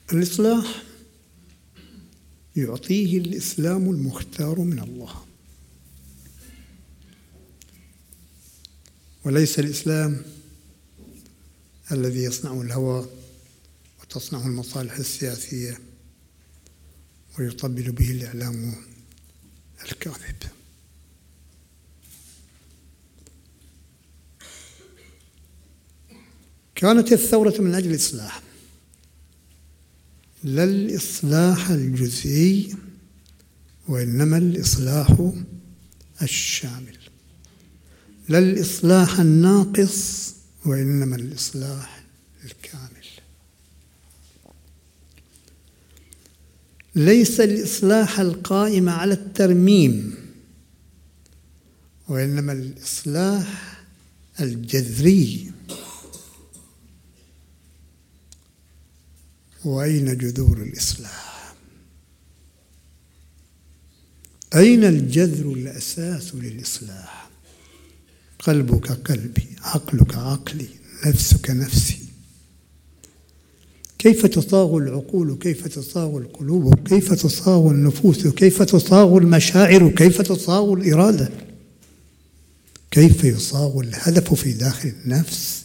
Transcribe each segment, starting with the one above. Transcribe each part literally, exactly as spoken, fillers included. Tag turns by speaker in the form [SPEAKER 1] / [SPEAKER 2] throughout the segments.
[SPEAKER 1] الإصلاح يعطيه الإسلام المختار من الله، وليس الإسلام الذي يصنعه الهوى وتصنعه المصالح السياسية ويطبل به الإعلام الكاذب. كانت الثورة من أجل الإصلاح، لا الإصلاح الجزئي وإنما الإصلاح الشامل، لا الإصلاح الناقص وإنما الإصلاح الكامل. ليس الإصلاح القائم على الترميم وإنما الإصلاح الجذري. وأين جذور الإصلاح؟ أين الجذر الأساس للإصلاح؟ قلبك قلبي، عقلك عقلي، نفسك نفسي. كيف تصاغ العقول، كيف تصاغ القلوب، كيف تصاغ النفوس، كيف تصاغ المشاعر، كيف تصاغ الإرادة، كيف يصاغ الهدف في داخل النفس.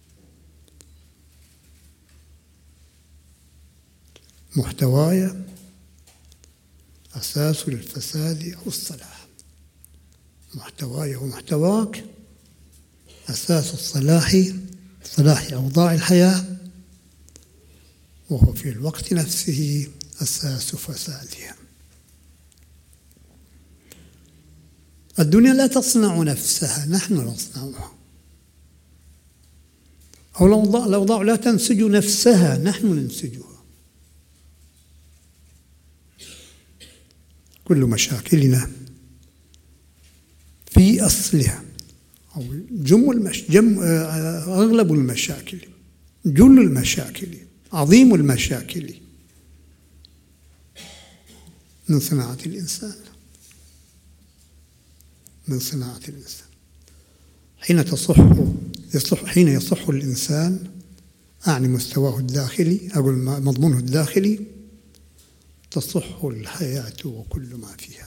[SPEAKER 1] محتواي أساس للفساد أو الصلاح، محتواي ومحتواك أساس الصلاح، صلاح أوضاع الحياة، وهو في الوقت نفسه أساس فسادها. الدنيا لا تصنع نفسها، نحن نصنعها. أو الأوضاع لا تنسج نفسها، نحن ننسجها. كل مشاكلنا في أصلها، أو جم المش... جم... أغلب المشاكل، جل المشاكل، عظيم المشاكل من صناعة الإنسان، من صناعة الإنسان. حين تصح يصلح حين يصح الإنسان، أعني مستواه الداخلي، أقول مضمونه الداخلي، تصح الحياة وكل ما فيها.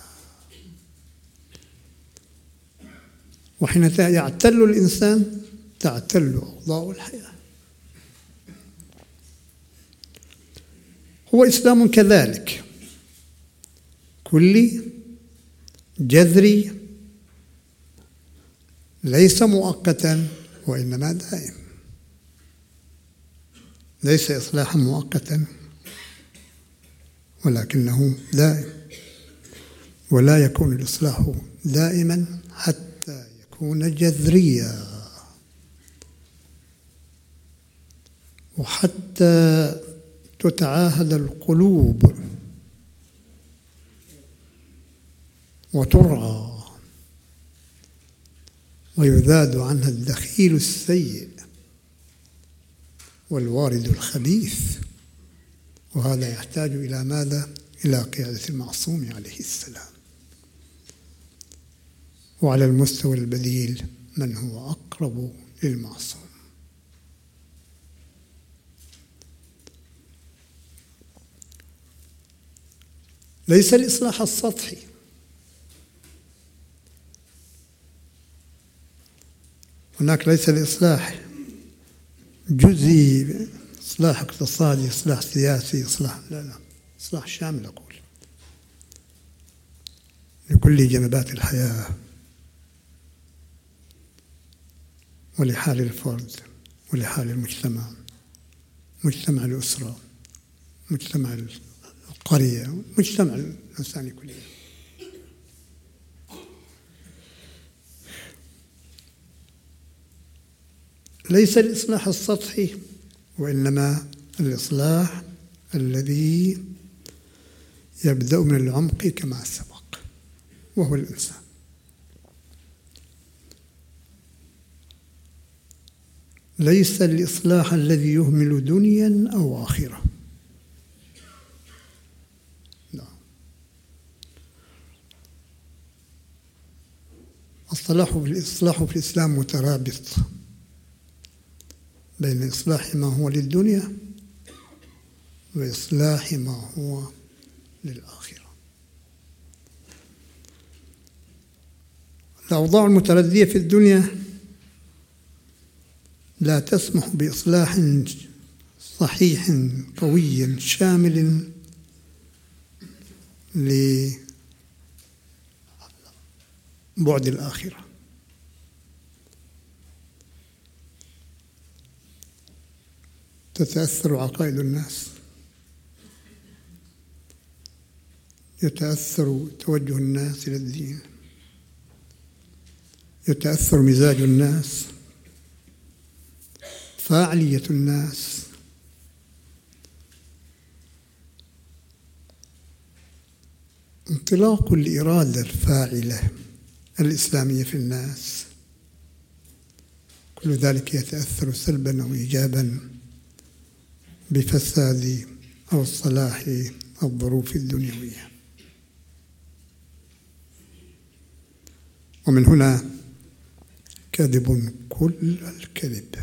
[SPEAKER 1] وحين يعتل الإنسان تعتل أوضاع الحياة. هو إسلام كذلك كلي جذري، ليس مؤقتا وإنما دائم. ليس إصلاحا مؤقتا ولكنه دائم، ولا يكون الإصلاح دائما حتى يكون جذريا، وحتى تتعاهد القلوب وترعى ويذاد عنها الدخيل السيء والوارد الخبيث. وهذا يحتاج إلى ماذا؟ إلى قيادة المعصوم عليه السلام. وعلى المستوى البديل من هو أقرب للمعصوم. ليس الإصلاح السطحي، هناك ليس الإصلاح جزئي، إصلاح اقتصادي، إصلاح سياسي، إصلاح لا لا إصلاح شامل أقول لكل جنبات الحياة ولحال الفرد ولحال المجتمع، مجتمع الأسرة، مجتمع القرية، مجتمع الإنسان كله. ليس الإصلاح السطحي وإنما الإصلاح الذي يبدأ من العمق كما سبق، وهو الإنسان. ليس الإصلاح الذي يهمل دنيا أو آخرة. الصلاح الإصلاح في الإسلام مترابط بين إصلاح ما هو للدنيا وإصلاح ما هو للآخرة. الأوضاع المتردية في الدنيا لا تسمح بإصلاح صحيح قوي شامل لبعد الآخرة. تتأثر عقائد الناس، يتأثر توجه الناس إلى الدين، يتأثر مزاج الناس، فاعلية الناس، انطلاق الإرادة الفاعلة الإسلامية في الناس، كل ذلك يتأثر سلبا أو إيجابا بفساد أو صلاح الظروف الدنيوية. ومن هنا كذب كل الكذب،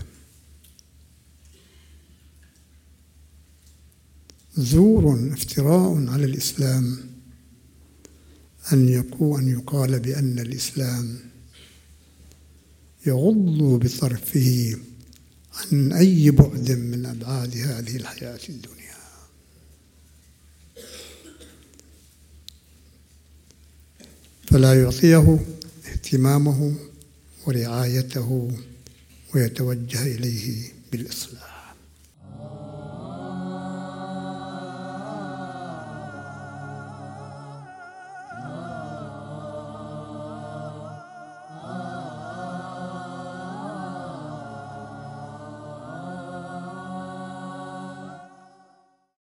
[SPEAKER 1] زور افتراء على الإسلام أن يكون أن يقال بأن الإسلام يغض بطرفه عن أي بعد من أبعاد هذه الحياة الدنيا. فلا يعطيه اهتمامه ورعايته ويتوجه إليه بالإصلاح.